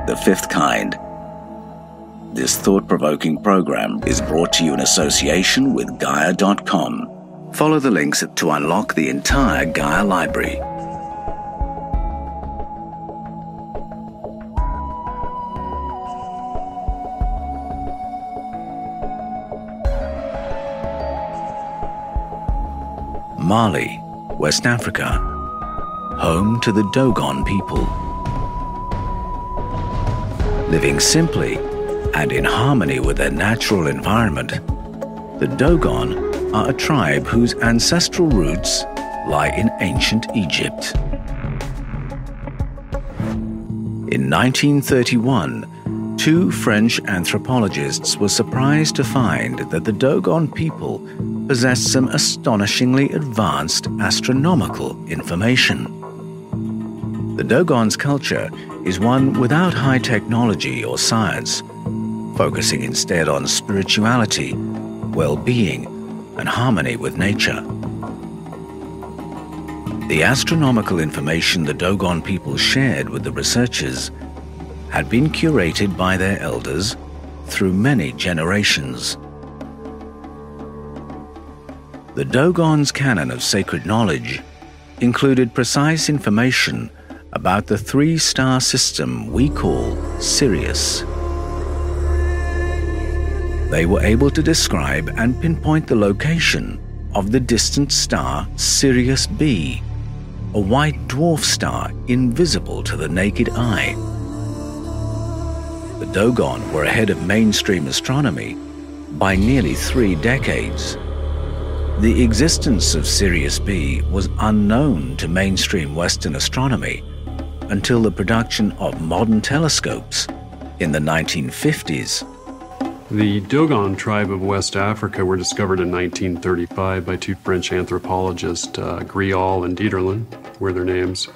the fifth kind. This thought-provoking program is brought to you in association with Gaia.com. Follow the links to unlock the entire Gaia library. Mali, West Africa, home to the Dogon people. Living simply and in harmony with their natural environment, the Dogon are a tribe whose ancestral roots lie in ancient Egypt. In 1931, two French anthropologists were surprised to find that the Dogon people possessed some astonishingly advanced astronomical information. The Dogon's culture is one without high technology or science, focusing instead on spirituality, well-being, and harmony with nature. The astronomical information the Dogon people shared with the researchers had been curated by their elders through many generations. The Dogon's canon of sacred knowledge included precise information about the three-star system we call Sirius. They were able to describe and pinpoint the location of the distant star Sirius B, a white dwarf star invisible to the naked eye. The Dogon were ahead of mainstream astronomy by nearly 3 decades. The existence of Sirius B was unknown to mainstream Western astronomy until the production of modern telescopes in the 1950s. The Dogon tribe of West Africa were discovered in 1935 by two French anthropologists, Grial and Dieterlen were their names.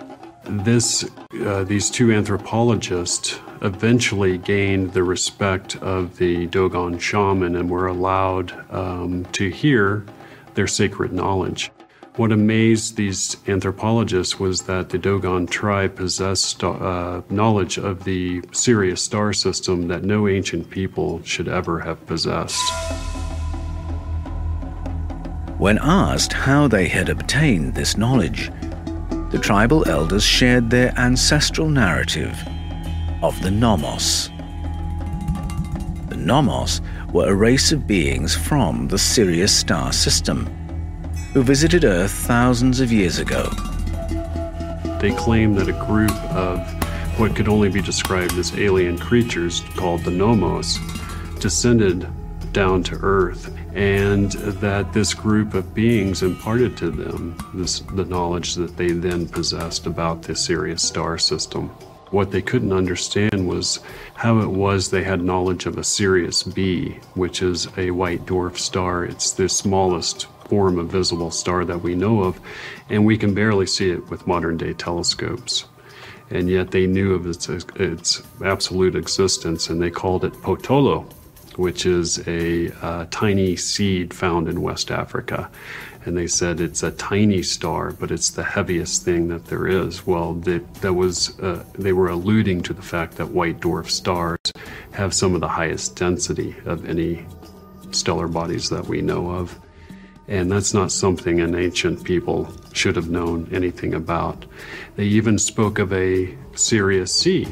These two anthropologists eventually gained the respect of the Dogon shaman and were allowed to hear their sacred knowledge. What amazed these anthropologists was that the Dogon tribe possessed knowledge of the Sirius star system that no ancient people should ever have possessed. When asked how they had obtained this knowledge, the tribal elders shared their ancestral narrative of the Nomos. The Nomos were a race of beings from the Sirius star system who visited Earth thousands of years ago. They claimed that a group of what could only be described as alien creatures called the Nomos descended down to Earth, and that this group of beings imparted to them the knowledge that they then possessed about the Sirius star system. What they couldn't understand was how it was they had knowledge of a Sirius B, which is a white dwarf star. It's the smallest form of visible star that we know of, and we can barely see it with modern-day telescopes. And yet they knew of its absolute existence, and they called it Potolo, which is a tiny seed found in West Africa. And they said it's a tiny star, but it's the heaviest thing that there is. Well, they were alluding to the fact that white dwarf stars have some of the highest density of any stellar bodies that we know of. And that's not something an ancient people should have known anything about. They even spoke of a Sirius C,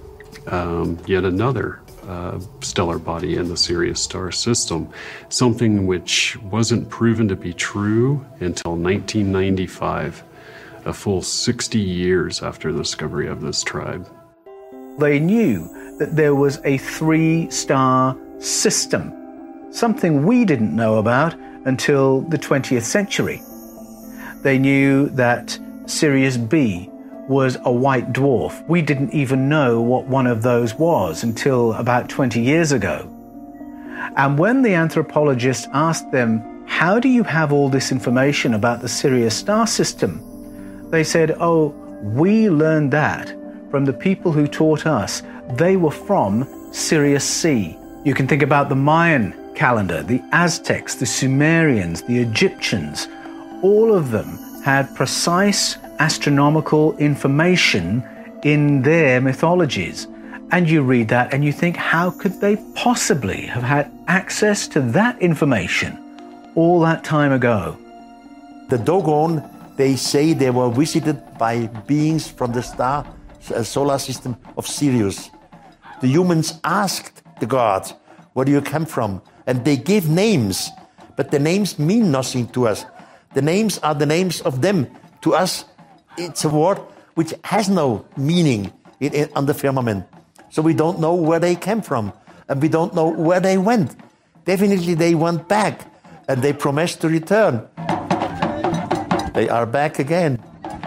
yet another stellar body in the Sirius star system, something which wasn't proven to be true until 1995, a full 60 years after the discovery of this tribe. They knew that there was a 3-star system, something we didn't know about until the 20th century. They knew that Sirius B was a white dwarf. We didn't even know what one of those was until about 20 years ago. And when the anthropologists asked them, how do you have all this information about the Sirius star system? They said, oh, we learned that from the people who taught us. They were from Sirius C. You can think about the Mayan calendar, the Aztecs, the Sumerians, the Egyptians. All of them had precise astronomical information in their mythologies. And you read that and you think, how could they possibly have had access to that information all that time ago? The Dogon, they say they were visited by beings from the solar system of Sirius. The humans asked the gods, where do you come from? And they gave names, but the names mean nothing to us. The names are the names of them. To us, it's a word which has no meaning on the firmament. So we don't know where they came from, and we don't know where they went. Definitely they went back, and they promised to return. They are back again.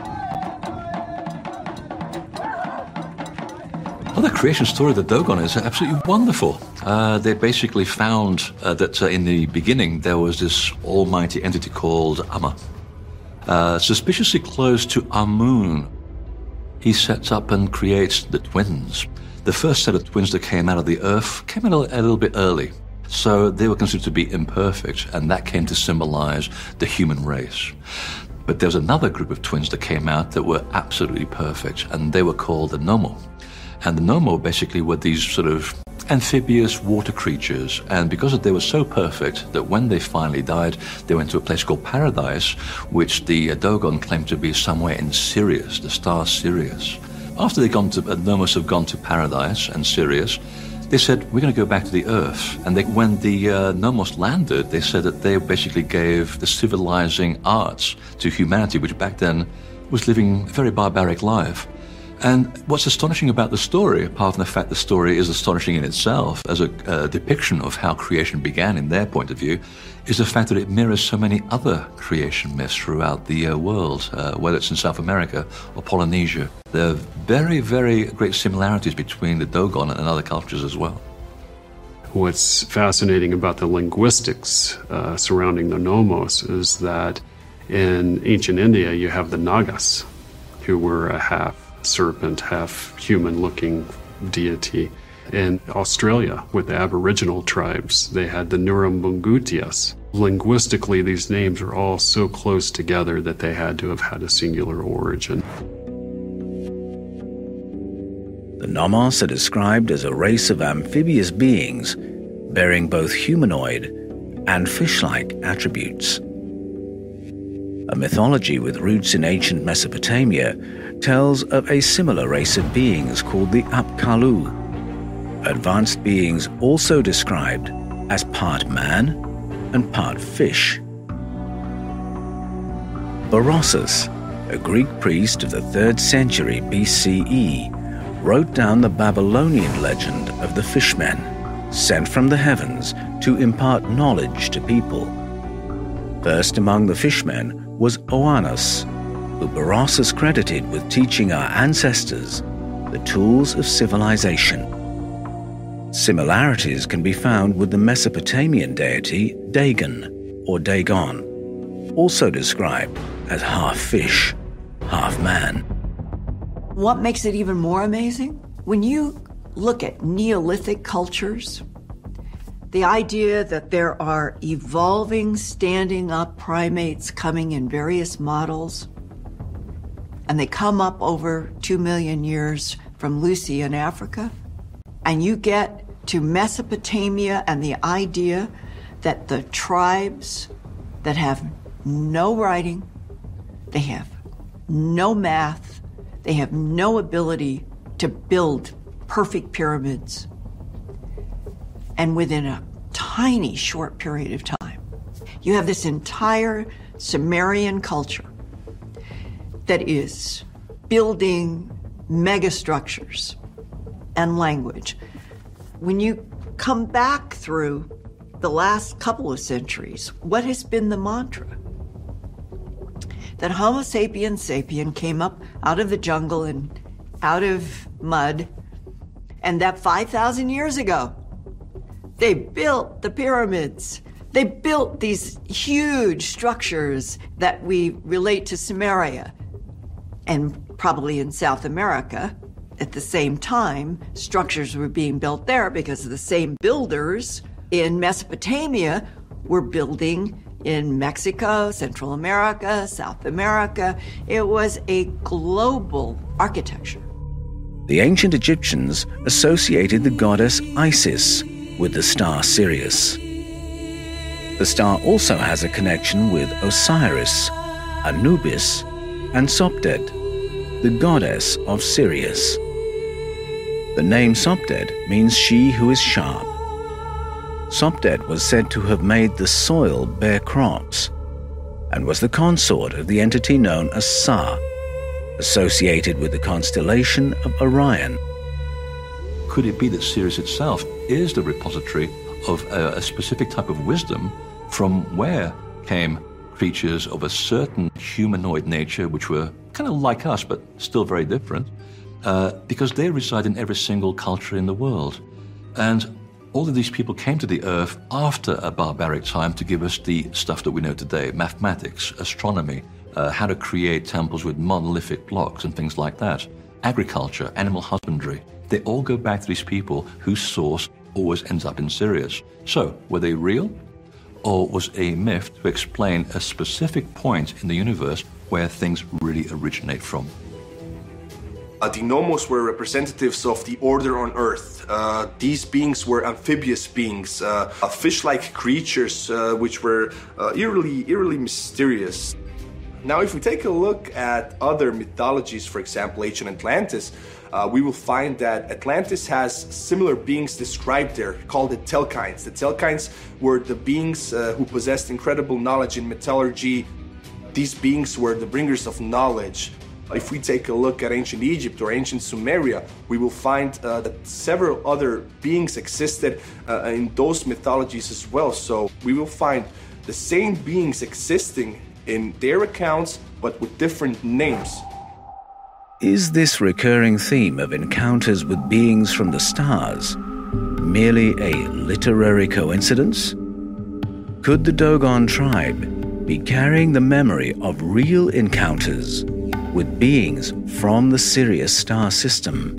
Well, the creation story of the Dogon is absolutely wonderful. They basically found that in the beginning there was this almighty entity called Amma. Suspiciously close to Amun, he sets up and creates the twins. The first set of twins that came out of the earth came out a little bit early. So they were considered to be imperfect, and that came to symbolize the human race. But there was another group of twins that came out that were absolutely perfect, and they were called the Nommo. And the Nommo basically were these sort of amphibious water creatures, and because they were so perfect that when they finally died, they went to a place called Paradise, which the Dogon claimed to be somewhere in Sirius, the star Sirius. After the Nomos have gone to Paradise and Sirius, they said, we're going to go back to the Earth. And when the Nomos landed, they said that they basically gave the civilizing arts to humanity, which back then was living a very barbaric life. And what's astonishing about the story, apart from the fact the story is astonishing in itself as a depiction of how creation began in their point of view, is the fact that it mirrors so many other creation myths throughout the world, whether it's in South America or Polynesia. There are very, very great similarities between the Dogon and other cultures as well. What's fascinating about the linguistics surrounding the Nomos is that in ancient India you have the Nagas, who were a half serpent, half human-looking deity. In Australia, with the Aboriginal tribes, they had the Nurrumbungutias. Linguistically, these names are all so close together that they had to have had a singular origin. The Nomos are described as a race of amphibious beings bearing both humanoid and fish-like attributes. A mythology with roots in ancient Mesopotamia tells of a similar race of beings called the Apkallu, advanced beings also described as part man and part fish. Berossus, a Greek priest of the 3rd century BCE, wrote down the Babylonian legend of the fishmen, sent from the heavens to impart knowledge to people. First among the fishmen was Oannes, who Berossus credited with teaching our ancestors the tools of civilization. Similarities can be found with the Mesopotamian deity Dagon or Dagon, also described as half fish, half man. What makes it even more amazing? When you look at Neolithic cultures, the idea that there are evolving, standing-up primates coming in various models, and they come up over 2 million years from Lucy in Africa, and you get to Mesopotamia and the idea that the tribes that have no writing, they have no math, they have no ability to build perfect pyramids, and within a tiny short period of time, you have this entire Sumerian culture that is building megastructures and language. When you come back through the last couple of centuries, what has been the mantra? That Homo sapiens sapien came up out of the jungle and out of mud, and that 5,000 years ago, they built the pyramids. They built these huge structures that we relate to Sumeria. And probably in South America, at the same time, structures were being built there because the same builders in Mesopotamia were building in Mexico, Central America, South America. It was a global architecture. The ancient Egyptians associated the goddess Isis with the star Sirius. The star also has a connection with Osiris, Anubis, and Sopdet, the goddess of Sirius. The name Sopdet means she who is sharp. Sopdet was said to have made the soil bear crops, and was the consort of the entity known as Sa, associated with the constellation of Orion. Could it be that Sirius itself is the repository of a specific type of wisdom from where came creatures of a certain humanoid nature, which were kind of like us, but still very different, because they reside in every single culture in the world. And all of these people came to the earth after a barbaric time to give us the stuff that we know today, mathematics, astronomy, how to create temples with monolithic blocks and things like that, agriculture, animal husbandry. They all go back to these people whose source always ends up in Sirius. So, were they real? Or was a myth to explain a specific point in the universe where things really originate from? The Nomos were representatives of the order on Earth. These beings were amphibious beings, fish-like creatures, which were eerily mysterious. Now, if we take a look at other mythologies, for example, ancient Atlantis, we will find that Atlantis has similar beings described there, called the Telkynes. The Telkynes were the beings who possessed incredible knowledge in metallurgy. These beings were the bringers of knowledge. If we take a look at ancient Egypt or ancient Sumeria, we will find that several other beings existed in those mythologies as well. So we will find the same beings existing in their accounts, but with different names. Is this recurring theme of encounters with beings from the stars merely a literary coincidence? Could the Dogon tribe be carrying the memory of real encounters with beings from the Sirius star system?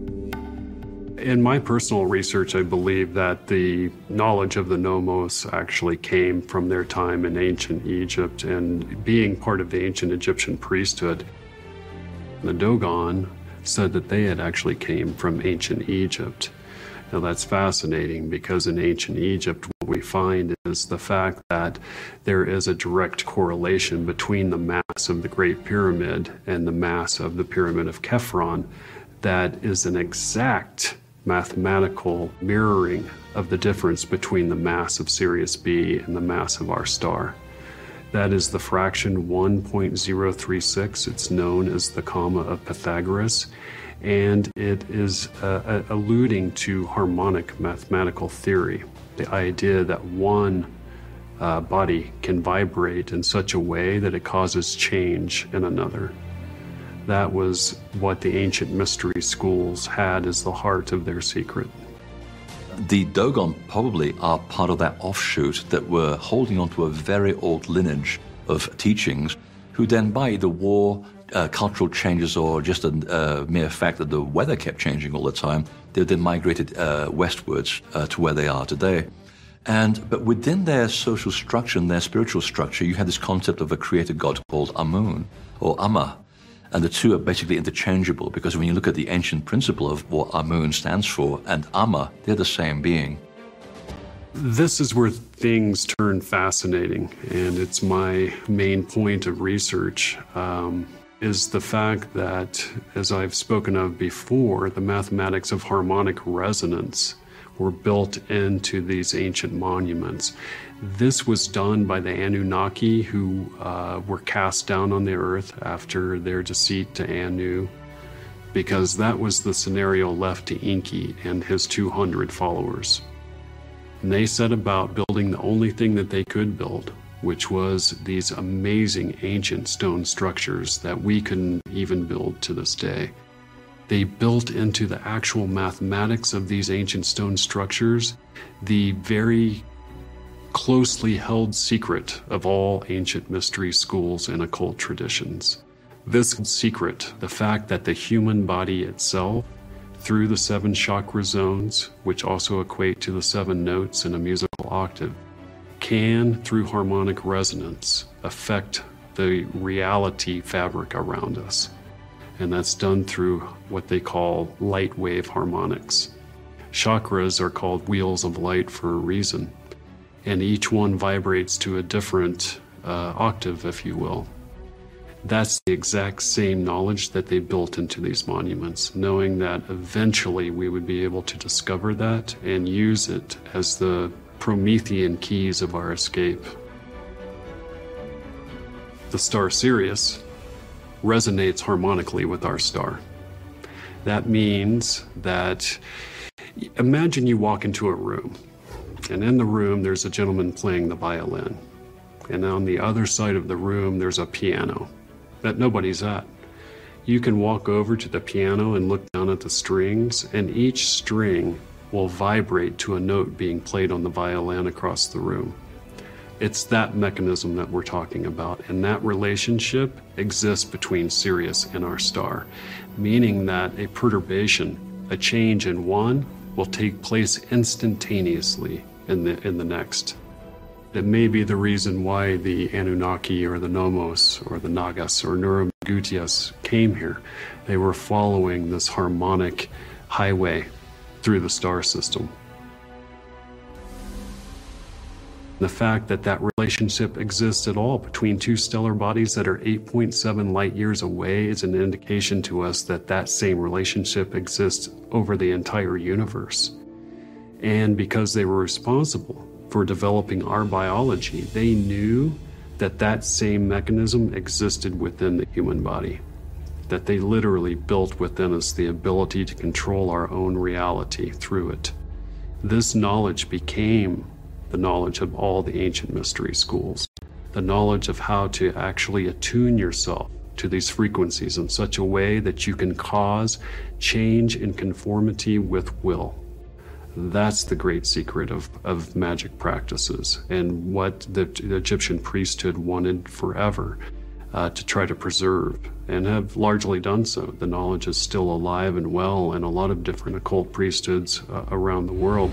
In my personal research, I believe that the knowledge of the Nomos actually came from their time in ancient Egypt and being part of the ancient Egyptian priesthood. The Dogon said that they had actually came from ancient Egypt. Now that's fascinating because in ancient Egypt, what we find is the fact that there is a direct correlation between the mass of the Great Pyramid and the mass of the Pyramid of Khafre that is an exact mathematical mirroring of the difference between the mass of Sirius B and the mass of our star. That is the fraction 1.036. It's known as the comma of Pythagoras, and it is alluding to harmonic mathematical theory, the idea that one body can vibrate in such a way that it causes change in another. That was what the ancient mystery schools had as the heart of their secret. The Dogon probably are part of that offshoot that were holding on to a very old lineage of teachings, who then by either war, cultural changes, or just a mere fact that the weather kept changing all the time, they then migrated westwards to where they are today. But within their social structure and their spiritual structure, you had this concept of a creator god called Amun, or Amma. And the two are basically interchangeable, because when you look at the ancient principle of what Amun stands for and Amma, they're the same being. This is where things turn fascinating, and it's my main point of research, is the fact that, as I've spoken of before, the mathematics of harmonic resonance were built into these ancient monuments. This was done by the Anunnaki, who were cast down on the earth after their deceit to Anu, because that was the scenario left to Enki and his 200 followers. And they set about building the only thing that they could build, which was these amazing ancient stone structures that we couldn't even build to this day. They built into the actual mathematics of these ancient stone structures the very closely held secret of all ancient mystery schools and occult traditions. This secret, the fact that the human body itself, through the 7 chakra zones, which also equate to the 7 notes in a musical octave, can, through harmonic resonance, affect the reality fabric around us. and that's done through what they call light wave harmonics. Chakras are called wheels of light for a reason, and each one vibrates to a different octave, if you will. That's the exact same knowledge that they built into these monuments, knowing that eventually we would be able to discover that and use it as the Promethean keys of our escape. The star Sirius resonates harmonically with our star. That means that, imagine you walk into a room, and in the room there's a gentleman playing the violin, and on the other side of the room there's a piano that nobody's at. You can walk over to the piano and look down at the strings, and each string will vibrate to a note being played on the violin across the room. It's that mechanism that we're talking about, and that relationship exists between Sirius and our star, meaning that a perturbation, a change in one, will take place instantaneously in the next. It may be the reason why the Anunnaki or the Nomos or the Nagas or Nurmagutias came here. They were following this harmonic highway through the star system. The fact that that relationship exists at all between two stellar bodies that are 8.7 light years away is an indication to us that that same relationship exists over the entire universe. And because they were responsible for developing our biology, they knew that that same mechanism existed within the human body, that they literally built within us the ability to control our own reality through it. This knowledge became the knowledge of all the ancient mystery schools, the knowledge of how to actually attune yourself to these frequencies in such a way that you can cause change in conformity with will. That's the great secret of magic practices, and what the Egyptian priesthood wanted forever to try to preserve, and have largely done so. The knowledge is still alive and well in a lot of different occult priesthoods around the world.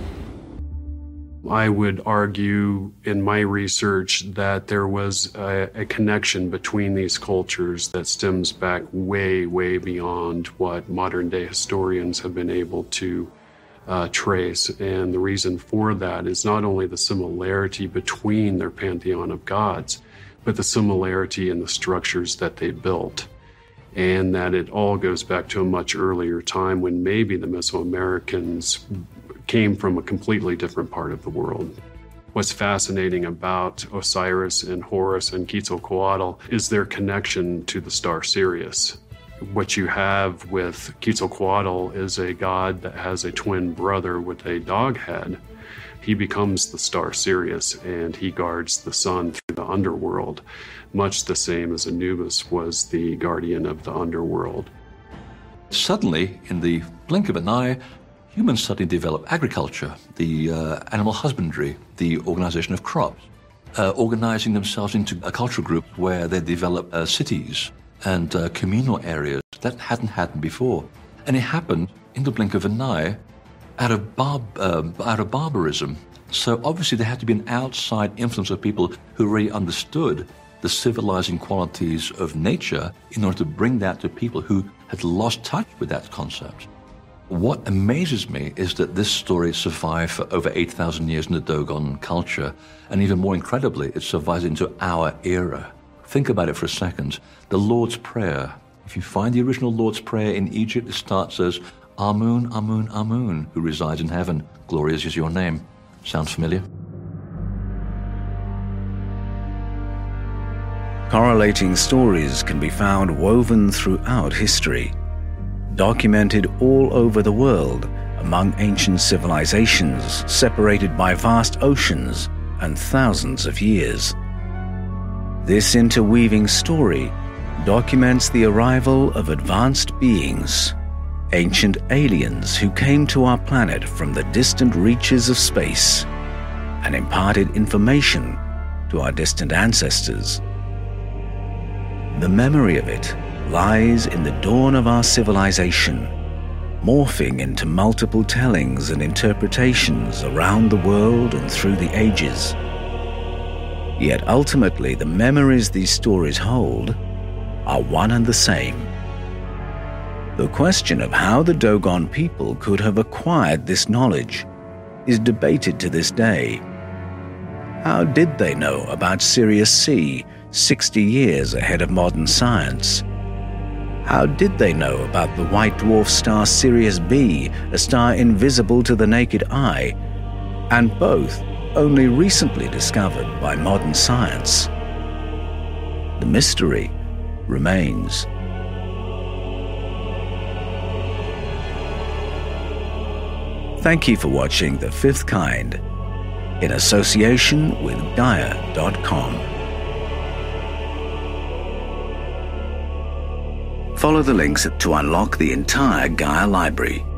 I would argue in my research that there was a connection between these cultures that stems back way, way beyond what modern-day historians have been able to trace. And the reason for that is not only the similarity between their pantheon of gods, but the similarity in the structures that they built. And that it all goes back to a much earlier time when maybe the Mesoamericans came from a completely different part of the world. What's fascinating about Osiris and Horus and Quetzalcoatl is their connection to the star Sirius. What you have with Quetzalcoatl is a god that has a twin brother with a dog head. He becomes the star Sirius, and he guards the sun through the underworld, much the same as Anubis was the guardian of the underworld. Suddenly, in the blink of an eye, humans suddenly develop agriculture, the animal husbandry, the organization of crops, organizing themselves into a cultural group where they develop cities and communal areas. That hadn't happened before. And it happened in the blink of an eye out of barbarism. So obviously there had to be an outside influence of people who really understood the civilizing qualities of nature in order to bring that to people who had lost touch with that concept. What amazes me is that this story survived for over 8,000 years in the Dogon culture, and even more incredibly, it survives into our era. Think about it for a second. The Lord's Prayer. If you find the original Lord's Prayer in Egypt, it starts as Amun, Amun, Amun, who resides in heaven. Glorious is your name. Sounds familiar? Correlating stories can be found woven throughout history, documented all over the world among ancient civilizations separated by vast oceans and thousands of years. This interweaving story documents the arrival of advanced beings, ancient aliens who came to our planet from the distant reaches of space and imparted information to our distant ancestors. The memory of it lies in the dawn of our civilization, morphing into multiple tellings and interpretations around the world and through the ages. Yet ultimately, the memories these stories hold are one and the same. The question of how the Dogon people could have acquired this knowledge is debated to this day. How did they know about Sirius C 60 years ahead of modern science? How did they know about the white dwarf star Sirius B, a star invisible to the naked eye, and both only recently discovered by modern science? The mystery remains. Thank you for watching The Fifth Kind, in association with Gaia.com. Follow the links to unlock the entire Gaia library.